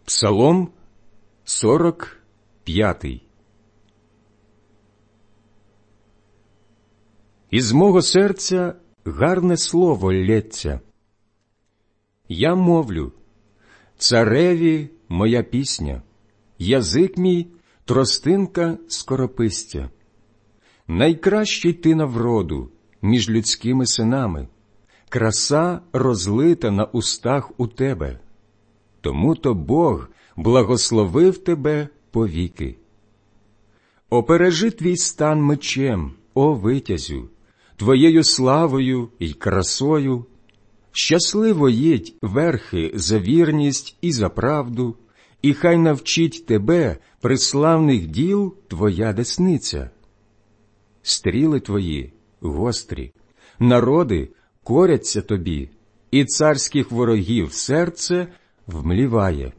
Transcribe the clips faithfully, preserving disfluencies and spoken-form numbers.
Псалом сорок п'ятий. Із мого серця гарне слово лється. Я мовлю, цареві моя пісня, язик мій тростинка скоропистя. Найкращий ти на вроду між людськими синами, краса розлита на устах у тебе. Тому-то Бог благословив тебе повіки. Опережи твій стан мечем, о витязю, твоєю славою й красою. Щасливо їдь верхи за вірність і за правду, і хай навчить тебе преславних діл твоя десниця. Стріли твої гострі, народи коряться тобі, і царських ворогів серце вмліває.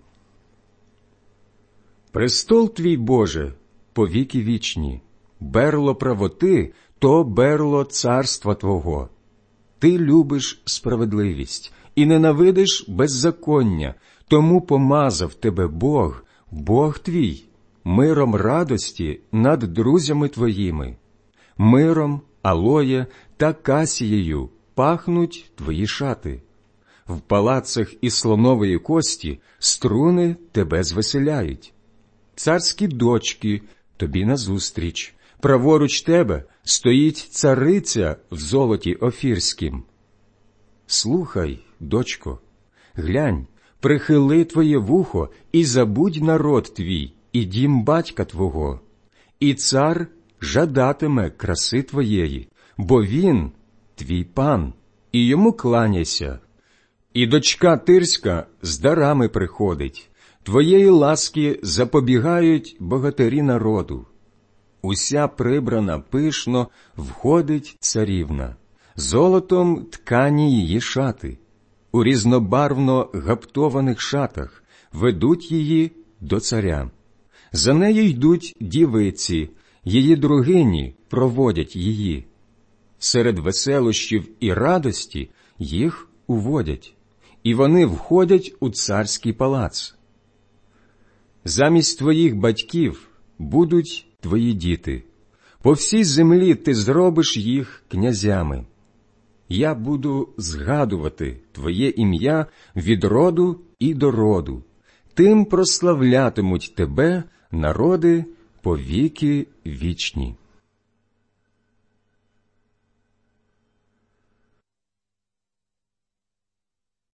Престол твій, Боже, повіки вічні, берло правоти – то берло царства Твого. Ти любиш справедливість і ненавидиш беззаконня, тому помазав тебе Бог, Бог твій, миром радості над друзями твоїми. Миром, алоє та касією пахнуть твої шати. В палацах із слонової кості струни тебе звеселяють. Царські дочки тобі назустріч, праворуч тебе стоїть цариця в золоті офірськім. Слухай, дочко, глянь, прихили твоє вухо і забудь народ твій і дім батька твого. І цар жадатиме краси твоєї, бо він твій пан, і йому кланяйся. І дочка тирська з дарами приходить, твоєї ласки запобігають богатирі народу. Уся прибрана пишно входить царівна, золотом ткані її шати, у різнобарвно гаптованих шатах ведуть її до царя. За нею йдуть дівиці, її другині проводять її. Серед веселощів і радості їх уводять, і вони входять у царський палац. Замість твоїх батьків будуть твої діти, по всій землі ти зробиш їх князями. Я буду згадувати твоє ім'я від роду і до роду, тим прославлятимуть тебе народи по віки вічні.